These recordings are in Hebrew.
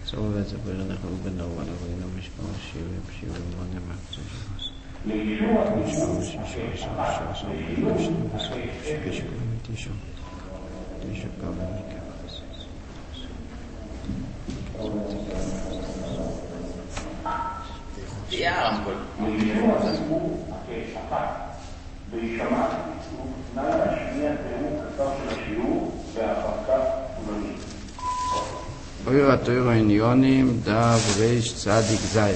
So wird es aber nach oben genau, aber ich noch nicht mal schiebe meine Macht zu schauen. Ja, Eure Teure in Ionim, da Reish Tzadik Zay.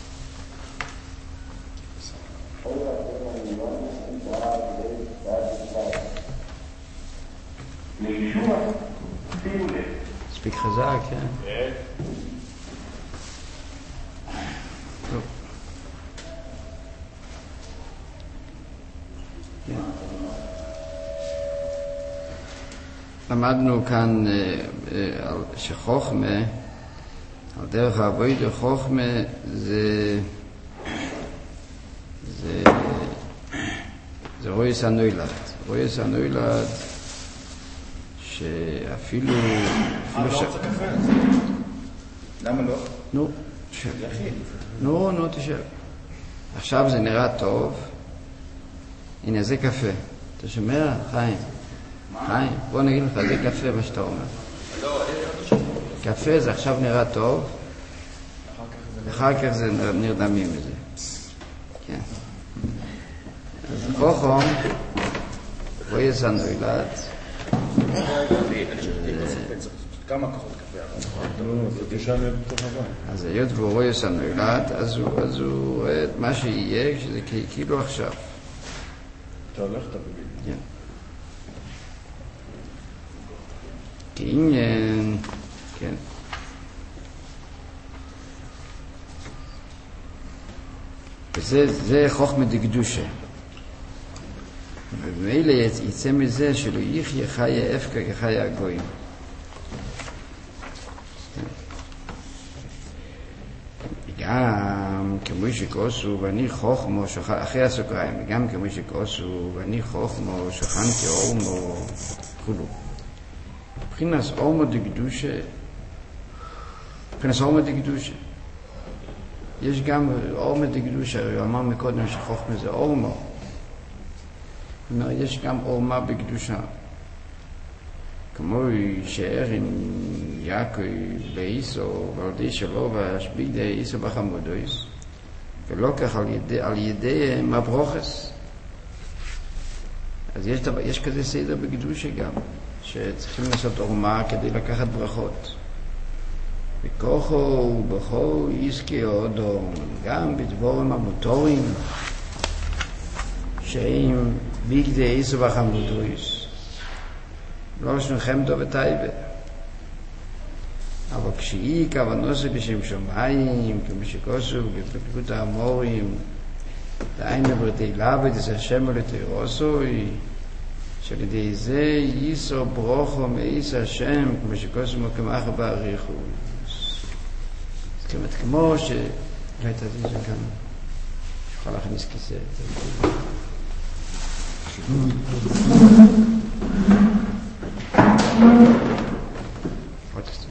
מספיק חזק, כן? טוב. למדנו כאן שחוכמה, על דרך העבודה חוכמה זה רויס הנוילד. רויס הנוילד שאפילו... לא רוצה קפה? למה לא? נו, תשב. נו, תשב. עכשיו זה נראה טוב. הנה, זה קפה. אתה שומע? חיים. חיים, בוא נגיד לך, זה קפה מה שאתה אומר. קפה זה עכשיו נראה טוב, אחר כך זה נרדמים מזה. כן. אז חוכם, בוא יסנו ילד. כמה כוחות קפה? אז היות והוא רואה יסנו ילד, אז הוא רואה את מה שיהיה, שזה כאילו עכשיו. אתה הולכת בביד. כן. כעניין, כן. וזה חוכמה דקדושה. ובמילא יצא מזה שלא יחיה חיה אפקה כחיה הגויים. גם כמו שכוסו ואני חוכמו, אחרי הסוקריים, וגם כמו שכוסו ואני חוכמו, שכנתי אורמו, כולו. מבחינת אורמו דקדושה, יש גם אורמו דקדושה, הוא אמר מקודם שחוכמה זה אורמו. זאת אומרת, יש גם אורמה בקדושה. כמו יישאר עם יעקב באיסו, ועל שלו והשביג די איסו בחמודויס, ולא כך על ידי מברוכס. אז יש כזה סדר בקדושה גם. שצריכים לעשות אורמה כדי לקחת ברכות. וכוחו ובכו יזכי הודו, גם בדבורים המוטורים, שהם ביגדי איסו בחמודויס. לא שנכם דו וטייבה. אבל כשהיא כוונוסו בשם שמיים, כמו שכוסו, בפקות האמורים, דהיינו ברתי לעבד את השם ולתירוסו, שעל ידי זה ייסו ברוכו מאיס השם, כמו שכוסמו כמח בעריכו. זאת אומרת, כמו ש... לא הייתה זה כאן, שיוכל להכניס כיסא. עוד קצת.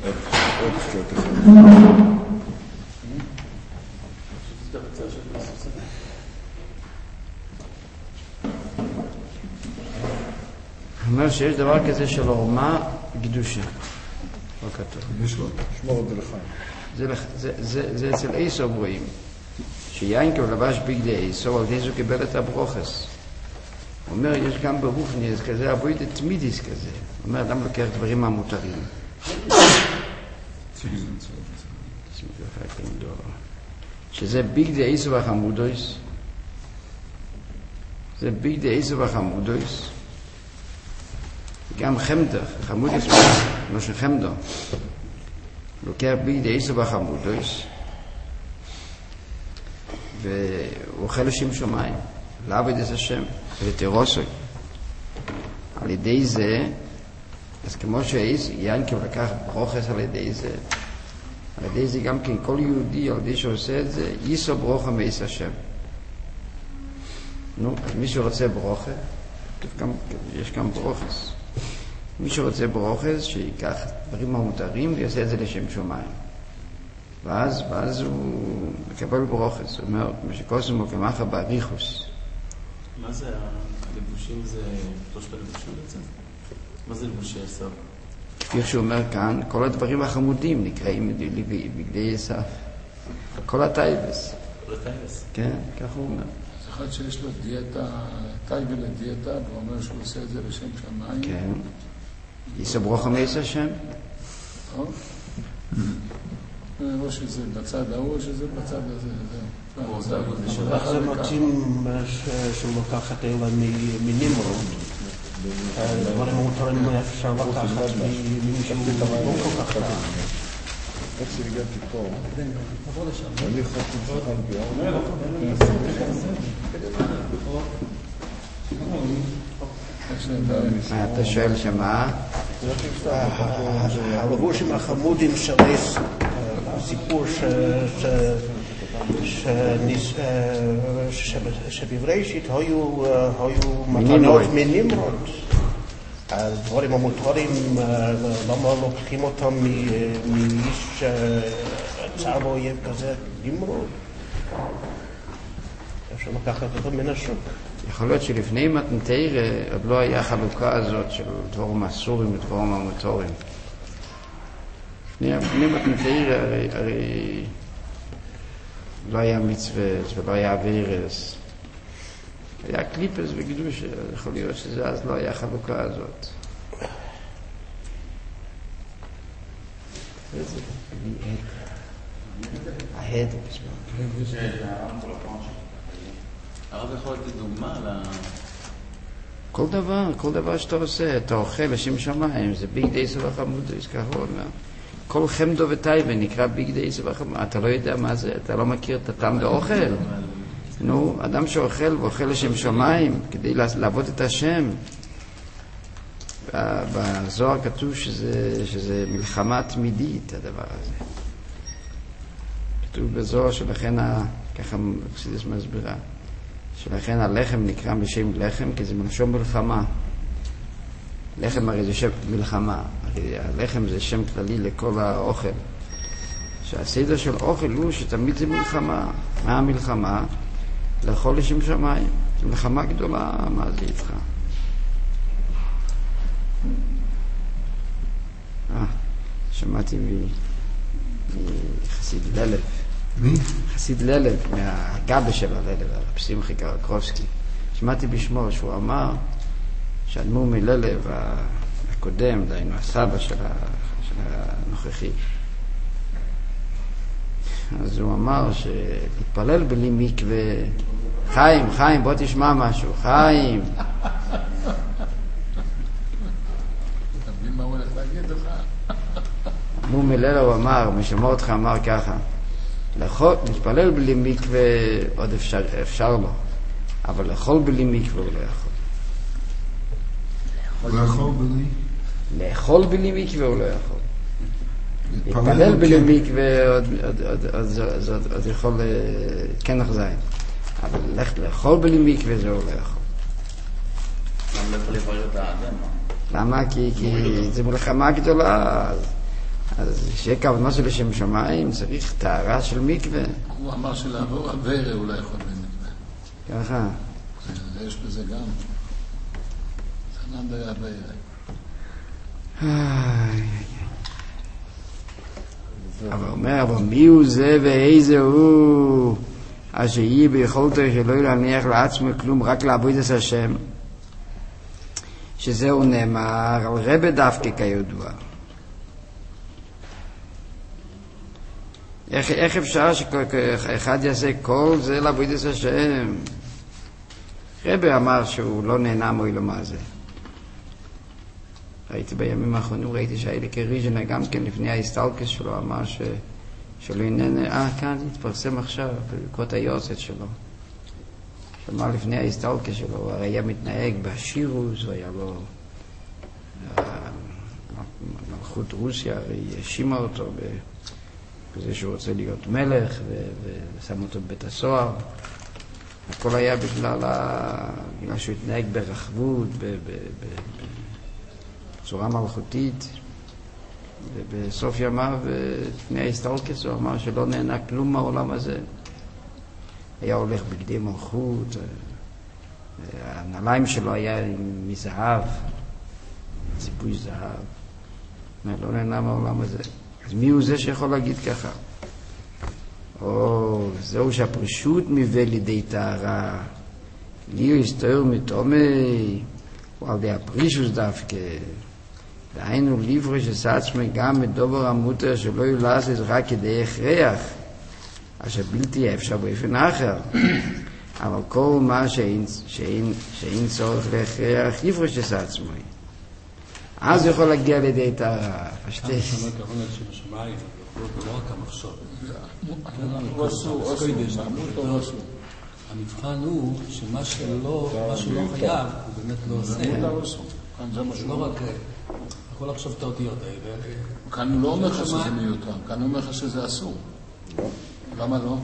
אומר שיש דבר כזה של עורמה קדושה. לא כתוב. יש לו, שמור את זה לחיים. זה אצל איסו רואים. שיינקב לבש בגדי איסו, על איסו קיבל את הברוכס. הוא אומר, יש גם ברוחניס כזה, אבוידת תמידיס כזה. הוא אומר, אדם לוקח דברים המותרים. שזה בגדי איסו וחמודויס. זה בגדי איסו וחמודויס. גם חמדה, חמודויס, לא שחמדה. לוקח בגדי איסו וחמודויס. והוא אוכל לשם שמיים. לעבד את השם. ולתירוסוי. על ידי זה, אז כמו שיינקב לקח ברוכס על ידי זה, על ידי זה גם כן כל יהודי על ידי שעושה את זה, ייסו ברוכה מאיס השם. נו, אז מי שרוצה ברוכה, יש גם ברוכס. מי שרוצה ברוכס, שיקח דברים המותרים ויעשה את זה לשם שמיים. ואז הוא מקבל ברוכס, זאת אומרת, משקוסמו כמחה באריכוס. מה זה הלבושים? זה שלושת הלבושים בעצם? מה זה לבושי עשיו? כפי שהוא אומר כאן, כל הדברים החמודים נקראים בגדי עשיו. כל הטייבס. כל הטייבס? כן, כך הוא אומר. זה אחד שיש לו דיאטה, טייבה לדיאטה, והוא אומר שהוא עושה את זה לשם שמיים. כן. יסברוך המייס השם. או שזה בצד ההוא, או שזה בצד הזה. איך זה מוצאים שלוקחת אלה מנמרוד? דברים מותרים אפשר לקחת ממישהו לא כל כך רע. איך שהגעתי פה, אני חושב שחל ביום. אתה שואל שמה? הלבושים החמודים שלי סיפור שבבראשית היו מתנות מנמרוד. הדברים המותרים, למה לוקחים אותם מאיש צער אויב כזה, נמרוד? אפשר לקחת אותם מן השוק. יכול להיות שלפני מתנתר עוד לא היה חלוקה הזאת של דבורים אסורים ודבורים המותרים. לפני מתנתר הרי לא היה מצוות ולא היה אבירס. היה קליפס וקדוש, יכול להיות שזה אז לא היה חלוקה הזאת. ההד. הרב יכול לתת דוגמה ל... כל דבר שאתה עושה, אתה אוכל לשם שמיים, זה ביג דייס וחמודס, ככה הוא אומר. כל חמדו וטייבה נקרא ביג דייס וחמודס. אתה לא יודע מה זה, אתה לא מכיר את הטעם באוכל. נו, אדם שאוכל ואוכל לשם שמיים כדי לעבוד את השם. בזוהר כתוב שזה מלחמה תמידית, הדבר הזה. כתוב בזוהר שלכן, ככה חסידס מסבירה, שלכן הלחם נקרא בשם לחם, כי זה מלשון מלחמה. לחם הרי זה שם מלחמה. הרי הלחם זה שם כללי לכל האוכל. שהסדר של אוכל הוא שתמיד זה מלחמה. מה המלחמה? לאכול לשם שמיים. זו מלחמה גדולה, מה זה איתך? שמעתי מחסיד ללב. מי? חסיד ללב, מהגבה של הללב, שמחי קרקובסקי. שמעתי בשמו שהוא אמר שאדמו"ר מללב הקודם, דהיינו הסבא של הנוכחי, אז הוא אמר שלהתפלל בלי מקווה, חיים, בוא תשמע משהו, חיים. אתה מבין מה הוא הולך להגיד לך? אדמו"ר מללב הוא אמר, משמור אותך אמר ככה, להתפלל בלי מקווה עוד אפשר לו, אבל לאכול בלי מקווה הוא לא יכול. לאכול בלי מקווה הוא לא יכול. להתפלל בלי מקווה עוד יכול כן לחזיים, אבל לאכול בלי מקווה זה הוא לא יכול. למה לא יכול לברר את האדם? למה? כי זה מלחמה גדולה. אז שיהיה כוונה של לשם שמיים צריך טהרה של מקווה. הוא אמר שלעבור עברה הוא לא יכול במקווה. ככה. יש בזה גם. סנן די עברה. אבל אומר, אבל מי הוא זה ואיזה הוא אשר יהיה ביכולתו שלא להניח לעצמו כלום, רק לעבוד את השם, שזהו נאמר על רבי דווקא כידוע. איך אפשר שאחד יעשה כל זה לעבוד את השם? רבי אמר שהוא לא נהנה מוי מה זה. ראיתי בימים האחרונים, ראיתי שהאליקי ריז'נה גם כן לפני ההסתלקס שלו אמר שלא איננה, כאן התפרסם עכשיו בקרות היורצת שלו, שאמר לפני ההסתלקס שלו, הוא הרי היה מתנהג בשירוס, היה לו מלכות רוסיה, הרי האשימה אותו בזה שהוא רוצה להיות מלך ושם אותו בבית הסוהר. הכל היה בגלל שהוא התנהג ברחבות, בצורה מלכותית. ובסוף ימיו, לפני ההסתלקות, הוא אמר שלא נהנה כלום מהעולם הזה. היה הולך בגדי מלכות, הנעליים שלו היה מזהב, ציפוי זהב. לא נהנה מהעולם הזה. אז מי הוא זה שיכול להגיד ככה? זהו שהפרישות מביא לידי טהרה, לי הוא הסתער מתומי, הוא על די הפרישוס דווקא. דהיינו לפרוש את עצמי גם מדובר המותר שלא יולס את רק כדי הכרח, אשר בלתי אפשר באופן אחר. אבל כל מה שאין צורך להכרח יפרוש את עצמי. אז יכול להגיע לידי טהרה. פשטי. כמה כוונת שבשמיים, לא רק המחשוב. המבחן הוא שמה שהוא לא חייב, הוא באמת לא עושה. לא רק, יכול לחשוב את האותיות האלה. כאן הוא לא אומר לך שזה מיותר, כאן הוא אומר לך שזה אסור. למה לא?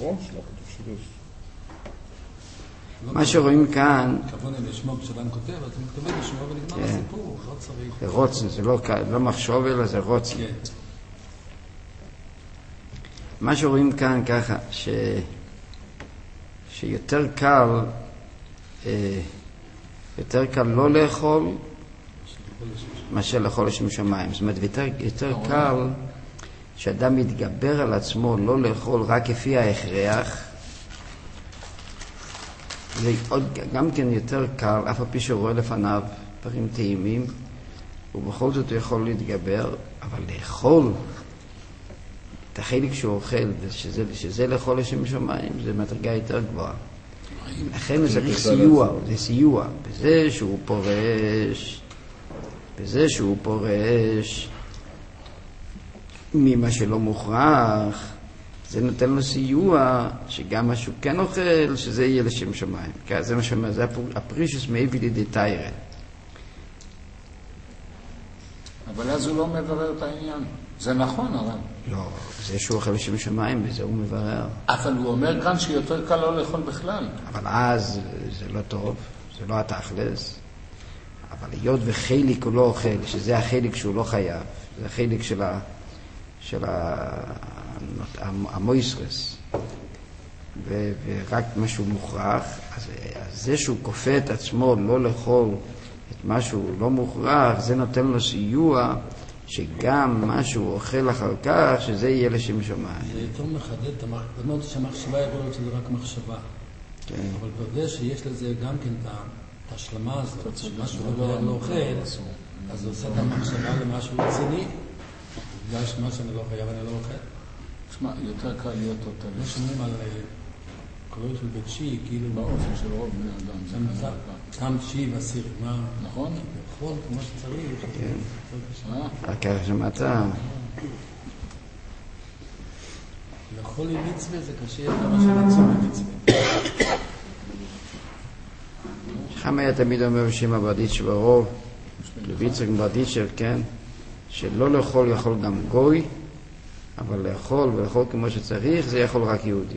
מה שרואים כאן... כוונה לשמוע כשאדם כותב, אז הוא מתכוון לשמוע ונגמר הסיפור, לא צריך. זה רוצן, זה לא מחשוב אלא זה רוצן. מה שרואים כאן ככה, שיותר קל לא לאכול מאשר לאכול לשם שמיים. זאת אומרת, יותר קל שאדם מתגבר על עצמו לא לאכול רק כפי ההכרח. זה גם כן יותר קל, אף על פי שהוא רואה לפניו דברים טעימים, ובכל זאת הוא יכול להתגבר, אבל לאכול את החלק שהוא אוכל, שזה לאכול לשם שמיים, זה מדרגה יותר גבוהה. לכן זה סיוע, זה סיוע, בזה שהוא פורש ממה שלא מוכרח, זה נותן לו סיוע שגם מה שהוא כן אוכל, שזה יהיה לשם שמיים. זה מה שאומר, זה הפרישוס מביא לידי תיירה. אבל אז הוא לא מברר את העניין. זה נכון, אבל... לא, זה שהוא אוכל לשם שמיים, וזה הוא מברר. אבל הוא אומר כאן שיותר קל לא לאכול בכלל. אבל אז זה לא טוב, זה לא התכלס. אבל היות וחלק הוא לא אוכל, שזה החלק שהוא לא חייב, זה החלק של המויסרס, ורק משהו מוכרח, אז זה שהוא כופה את עצמו לא לאכול את משהו לא מוכרח, זה נותן לו סיוע שגם מה שהוא אוכל אחר כך, שזה יהיה לשם שמיים. זה יותר מחדד, זאת אומרת שהמחשבה יכול להיות שזה רק מחשבה. כן. אבל בזה שיש לזה גם כן את ההשלמה הזאת, שמשהו לא אוכל, אז הוא עושה את המחשבה למשהו רציני, בגלל שמה שאני לא חייב אני לא אוכל. תשמע, יותר קל להיות אותה. לא שומעים על קולוי של בית שי, כאילו... באופן של רוב בני אדם. שם תשיעי ועשיר, מה? נכון? יכול, כמו שצריך. כן. רק איך שמעת? לאכול עם מצווה זה קשה כמה שנצום עם מצווה. חם היה תמיד אומר בשם הברדיצ'ר ברוב, לויצר ברדיצ'ר, כן, שלא לאכול יכול גם גוי, אבל לאכול ולאכול כמו שצריך, זה יכול רק יהודי.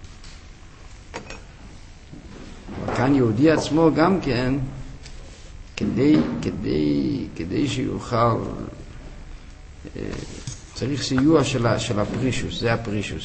אבל כאן יהודי עצמו גם כן, כדי שיוכל, צריך סיוע של הפרישוס, זה הפרישוס.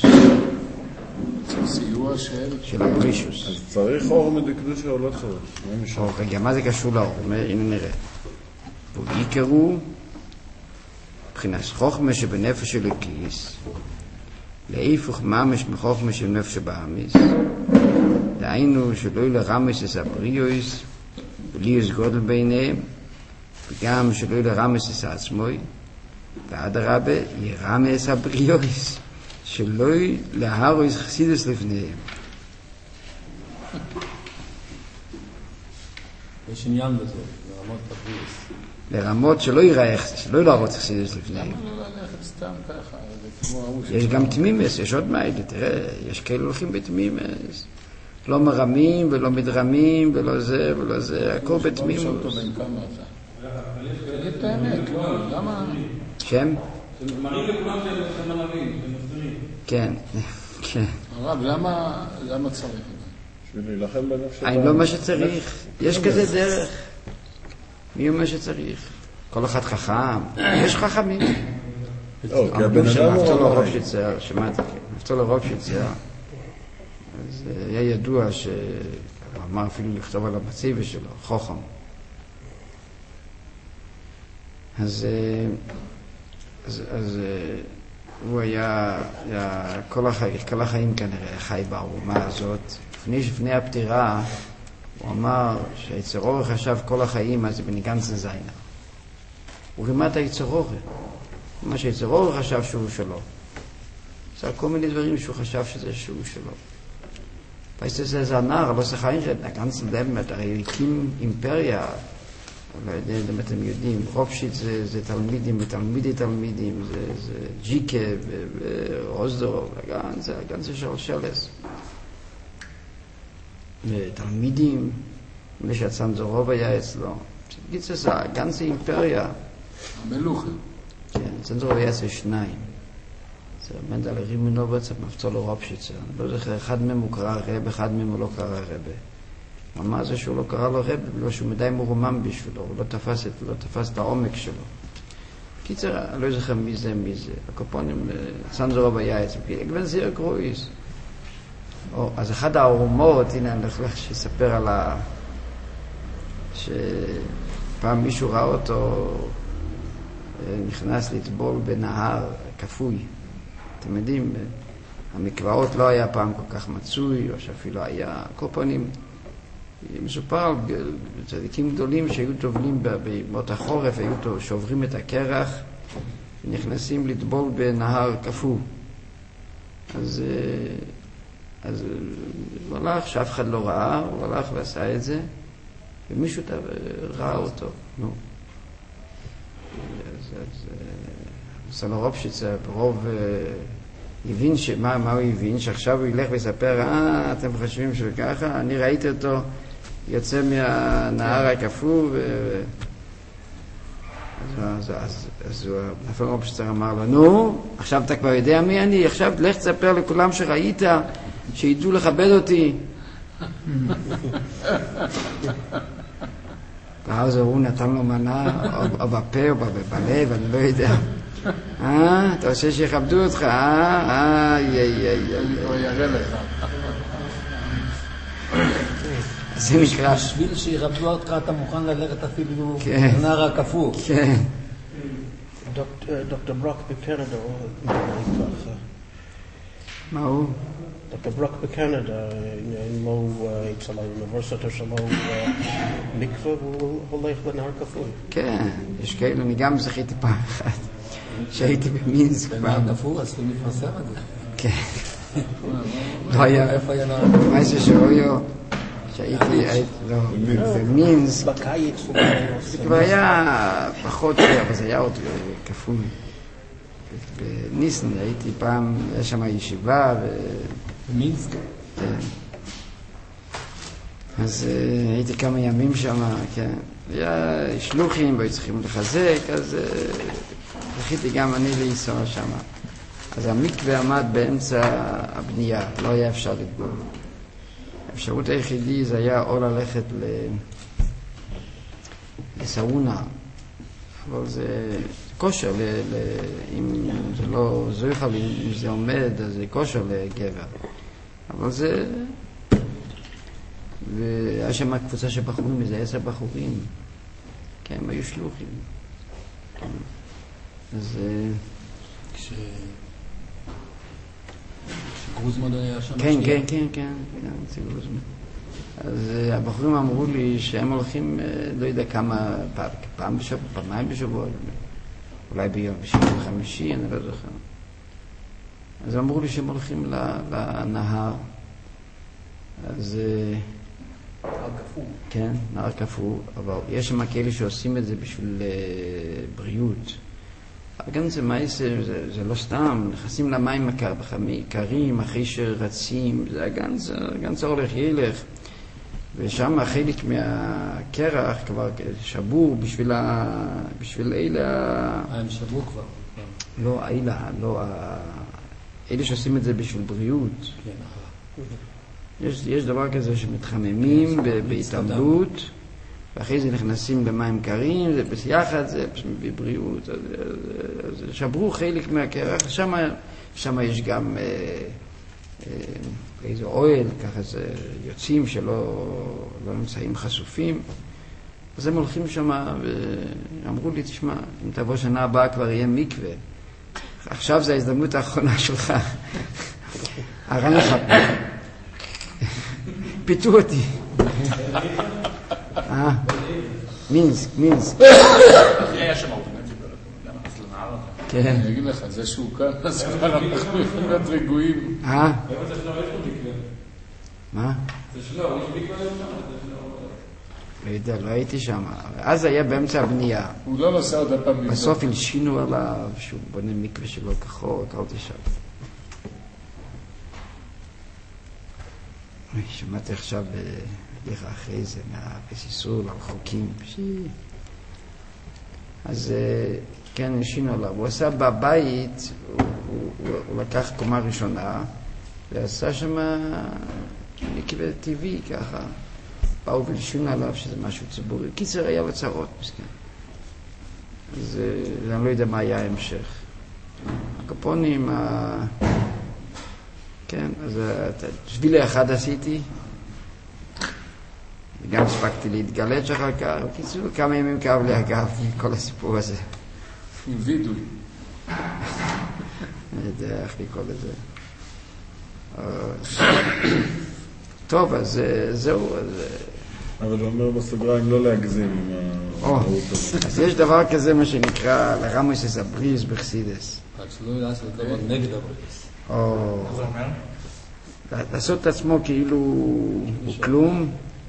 סיוע של הפרישוס. אז צריך אור מדקדושה או לא צריך? רגע, מה זה קשור לאור? הנה נראה. ויקראו מבחינת חוכמה שבנפש של הכיס, להיפך ממש מחוכמה של נפש באמיס, דהיינו שלא לרמס את הבריאוס וליוס גודל ביניהם, וגם שלא לרמס את עצמוי, ועד הרבה ירמס הבריאוס שלא להרוס חסידס לפניהם. יש עניין בזה, לרמות הבריאוס. לרמות שלא ייראה, שלא להרוס חסידס לפניהם. למה לא ללכת סתם ככה? יש גם תמימס, יש עוד מיילה, תראה, יש כאלה הולכים בתמימס. לא מרמים ולא מדרמים ולא זה ולא זה, הכל בתמימוס. תגיד את האמת, לא, למה? שם? מראים לכולם שהם ערבים, הם מסבירים. כן, כן. הרב, למה צריך את זה? בשביל להילחם בנפש שלנו. אני לא מה שצריך, יש כזה דרך. מי אומר שצריך? כל אחד חכם, יש חכמים. כי הבן אדם הוא נפתול רמאי. לרובשיצר, שמעתי, נפתול לרובשיצר, אז היה ידוע שהוא אמר אפילו לכתוב על המצבה שלו, חוכם. אז הוא היה כל החיים כנראה חי באומה הזאת. לפני הפטירה הוא אמר שהיצרורי חשב כל החיים אז בניגנצה זיינה. הוא רימה את היצרורי. מה שהיצרורי חשב שהוא שלו. עשה כל מיני דברים שהוא חשב שזה שהוא שלו. weißt du, זה הנער, לא צריך einreden, הגנצן דמת, הרי הקים אימפריה, לא יודע אם אתם יודעים, רובשיץ זה תלמידים ותלמידי תלמידים, זה ג'יקה ורוזדור, הגנצה של שלס. תלמידים, מי שהצנזורוב היה אצלו. גיצס, הגנצה אימפריה. המלוכה. כן, צנזורוב היה אצל שניים. זה עמד על רימונובץ, מפצו לו רובשיצר. אני לא זוכר, אחד מהם הוא קרא רב, אחד מהם הוא לא קרא רב. מה זה שהוא לא קרא לו רב? בגלל שהוא מדי מורומם בשבילו, הוא לא תפס את העומק שלו. קיצר, אני לא זוכר מי זה. הקופונים, צנזורוב היה אצל גוון זיר קרויס. אז אחד האורמות, הנה אני הולך שיספר על שפעם מישהו ראה אותו נכנס לטבול בנהר כפוי. אתם יודעים, המקוואות לא היה פעם כל כך מצוי, או שאפילו היה קופונים. מסופר על צדיקים גדולים שהיו טובלים במות החורף, היו שוברים את הקרח, ונכנסים לטבול בנהר כפוי. אז הוא הלך, שאף אחד לא ראה, הוא הלך ועשה את זה, ומישהו ראה אותו. נו. סלורובשיצר ברוב הבין מה הוא הבין, שעכשיו הוא ילך ויספר, אתם חושבים שככה, אני ראיתי אותו יוצא מהנהר הכפו, אז סלורובשיצר אמר לו, נו, עכשיו אתה כבר יודע מי אני, עכשיו לך תספר לכולם שראית, שידעו לכבד אותי. ואז הוא נתן לו מנה, או בפה או בלב, אני לא יודע. אתה רוצה שיכבדו אותך? הוא יראה לך. זה נקרא... בשביל שיכבדו אותך אתה מוכן ללכת אפילו לנער הכפור. כן. דוקטור ברוק בקנדה, מה הוא? דוקטור ברוק בקנדה, אם לא אצל האוניברסיטה שלו מקווה, הוא הולך לנהר כפוי. כן, יש כאלה, אני גם זכיתי פעם אחת, שהייתי במינסק. בנהר כפור, אז הוא מפרסם את זה. כן. לא היה, איפה היה נהר כפור? מה זה שאויו, שהייתי במינסק. בקיץ. זה כבר היה פחות, אבל זה היה עוד כפוי. בניסן הייתי פעם, היה שם ישיבה במינסק? כן. אז הייתי כמה ימים שם, כן. היה שלוחים והיו צריכים לחזק, אז זכיתי גם אני לנסוע שם. אז המקווה עמד באמצע הבנייה, לא היה אפשר לדגול. האפשרות היחידי זה היה או ללכת לסאונה, אבל זה כושר, אם זה לא זויכל, אם זה עומד, אז זה כושר לגבר. אבל זה... והיה שם קבוצה של בחורים, איזה 10 בחורים. כן, הם היו שלוחים. כן. אז... גרוזמן היה שם? כן, זה גרוזמן. אז הבחורים אמרו לי שהם הולכים, לא יודע כמה, פעם בשבוע, פעמיים בשבוע, אולי ביום חמישי, אני לא זוכר. אז אמרו לי שהם הולכים לנהר. אז... נהר כפור. כן, נהר כפור, אבל יש שם כאלה שעושים את זה בשביל בריאות. אבל גם זה מייסר, זה לא סתם, נכנסים למים קרים, אחרי שרצים, זה הגנץ הולך ילך. ושם חלק מהקרח כבר שבור בשביל אלה... הם שברו כבר. לא, אלה שעושים את זה בשביל בריאות. יש דבר כזה שמתחממים בהתעמלות, ואחרי זה נכנסים למים קרים, זה ביחד, זה מביא בריאות, אז שברו חלק מהקרח, שם יש גם איזה אוהל, ככה זה יוצאים שלא נמצאים חשופים, אז הם הולכים שם ואמרו לי, תשמע, אם תבוא שנה הבאה כבר יהיה מקווה, עכשיו זו ההזדמנות האחרונה שלך, הרן לך פיתו אותי. מינסק. היה שם אוטומטית, גם נכנס לנהר. כן. אני אגיד לך, זה שהוא כאן, אז כבר אנחנו יכולים להיות רגועים. איפה זה שלו, יש לו מקווה? מה? זה שלו, יש מקווה היום שם? לא יודע, לא הייתי שם. אז היה באמצע הבנייה. הוא לא נוסע עוד הפעם. בסוף הלשינו עליו שהוא בונה מקווה שלא כחוק, אל תשאל. שמעתי עכשיו איך אחרי זה מהפסיסול על חוקים. אז כן, הלשינו עליו. הוא עשה בבית, הוא לקח קומה ראשונה ועשה שם מקווה טבעי ככה. באו ולשינו עליו שזה משהו ציבורי. קיצר היה בצרות, מסכן. אז אני לא יודע מה היה ההמשך. הקופונים, כן, אז שבילי אחד עשיתי, וגם הספקתי להתגלץ' אחר כך, בקיצור, כמה ימים כאב לי הגב מכל הסיפור הזה. עם וידוי. אני יודע איך לקרוא לזה. טוב, אז זהו. אבל הוא אומר בסוגריים לא להגזים עם המהות הזאת. אז יש דבר כזה מה שנקרא לרמוס איזה בריס בחסידס. רק שלא לעשות דבר נגד הבריס. מה זה אומר? לעשות את עצמו כאילו הוא כלום,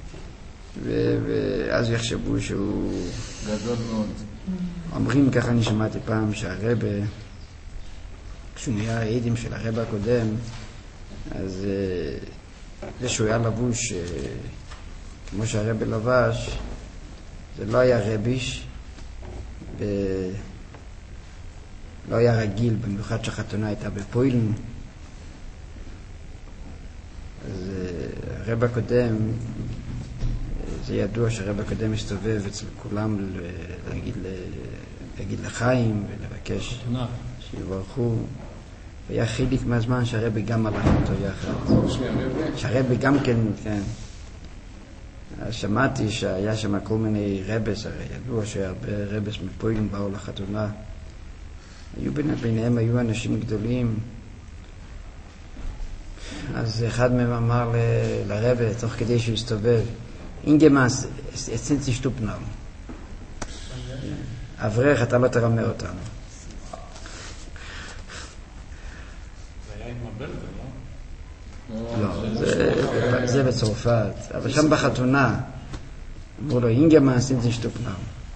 ואז יחשבו שהוא... גדול מאוד. אומרים, ככה אני שמעתי פעם, שהרבא, כשהוא נהיה העדים של הרבא הקודם, אז זה שהוא היה לבוש כמו שהרבא לבש, זה לא היה רביש, לא היה רגיל, במיוחד שהחתונה הייתה בפוילן. אז הרבא הקודם, זה ידוע שהרבא הקודם מסתובב אצל כולם להגיד לחיים ולבקש שיברכו. והיה חלק מהזמן שהרבא גם הלך אותו יחד. שהרבא גם כן, כן. שמעתי שהיה שם כל מיני רבס, הרי ידוע שהרבה רבס מפוילן באו לחתונה. ביניהם היו אנשים גדולים. אז אחד מהם אמר לרבא, תוך כדי שהוא הסתובב, אינגמאס, אצנצי שטופנם. אברך, אתה לא תרמה אותנו. זה היה עם הברדה, לא, זה בצרפת. אבל שם בחתונה, אמרו לו, אינגמאס, אצנצי שטופנם.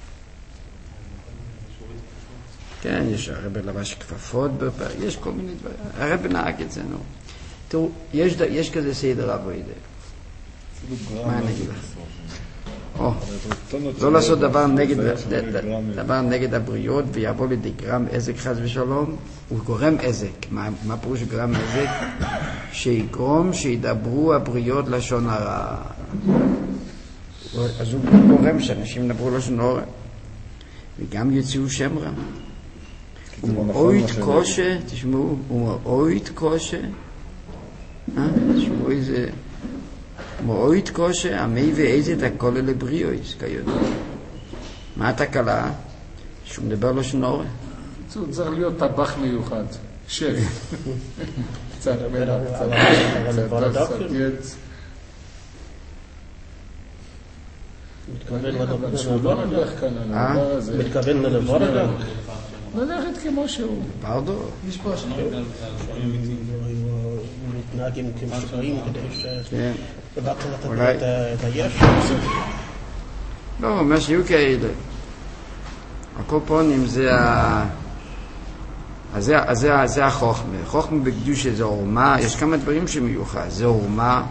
כן, יש הרבא לבש כפפות, יש כל מיני דברים. הרבא נהג את זה, נו. תראו, יש כזה סדר עבודה. מה אני אגיד לך? לא לעשות דבר נגד הבריות ויבוא לידי גרם עזק חס ושלום. הוא גורם עזק. מה פירוש גרם עזק? שיגרום שידברו הבריות לשון הרע. אז הוא גורם שאנשים ידברו לשון הרע. וגם יוציאו שם רע. הוא מאוד קשה, תשמעו, הוא מאוד קשה. תשמעו איזה... מאוד קשה, עמי ואיזת הכל אלה בריאויס, כיודע. מה התקלה? שהוא מדבר לו שנורא. זה צריך להיות טבח מיוחד, שף. קצת מלח, קצת יץ. מתכוון ללבורדה? ללכת כמו שהוא. פרדו? יש פה השניים. מתנהגים כמשוגעים כדי לבטל אולי. את היש. לא, מה שיהיו כאלה. הקופונים זה החוכמה. חוכמה בקדושה זה עורמה. יש כמה דברים שמיוחד. זה עורמה.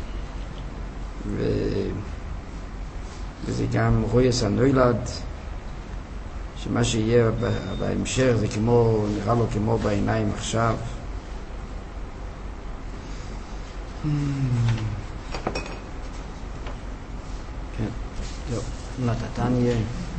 וזה גם רויס הנוילד. שמה שיהיה בהמשך זה כמו, נראה לו כמו בעיניים עכשיו. כן, זהו. נתתניה.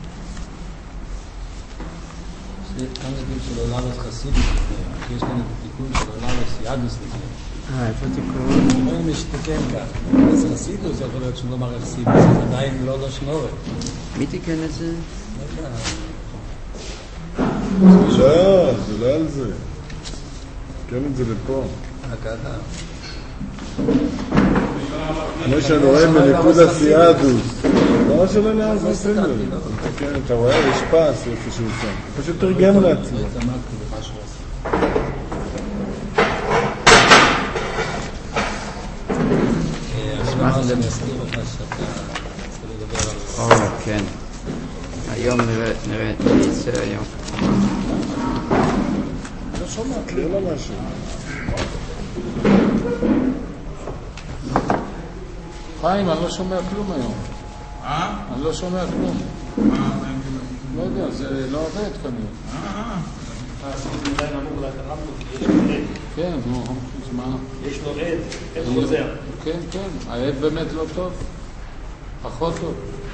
כאן נגיד של עולמות חסידות, שיש כאן את התיקון של עולמות יהדות לפני. איפה תיקון? אם משתקן כך, אז חסידות זה יכול להיות שהוא לא מראה חסידות, זה עדיין לא שנורת. מי תיקן את זה? לא, זה לא על זה. תיקן את זה לפה. הקטע. כמו שאני רואה בניקוד הסיידוס. לא שלא לעזור סדר. אתה רואה, יש פס איפה שהוא שם. פשוט תרגם לעצמו. אני מזכיר לך שאתה צריך לדבר על... כן. היום נראה את יצא היום. לא שומע, קריא לו משהו. חיים, אני לא שומע כלום היום. אני לא שומע כלום. לא יודע, זה לא עובד כנראה. כן, נו, אז מה? יש לו עד, עד חוזר. כן, כן, העד באמת לא טוב. פחות טוב.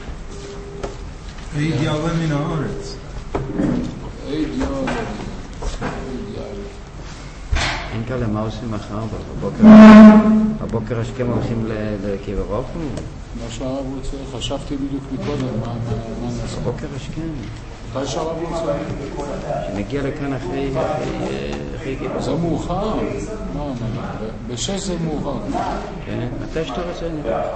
עד יעלה מן הארץ. עד יעלה. אין כאלה, מה עושים מחר בבוקר? בבוקר השכם הולכים לקבר רפואי? מה שהרב רוצה, חשבתי בדיוק מקודם, מה נעשה? בבוקר השכם. מתי שהרב רוצה? שנגיע לכאן אחרי קבר. זה מאוחר. מה, ב-6 זה מאוחר. כן, מתי שאתה רוצה נראה.